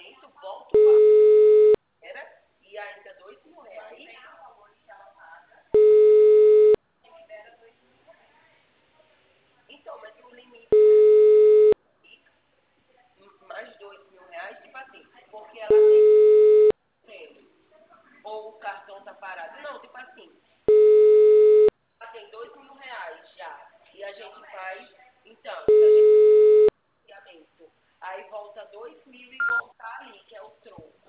pagamento, volta o era e ainda R$ 2.000. Então, mas o limite mais R$ 2.000, tipo assim, porque ela tem ou o cartão tá parado. Não, tipo assim, ela tem R$ 2.000 já. E a gente faz, então, a gente pagamento. Aí volta 2.000 e volta ali, que é o troco.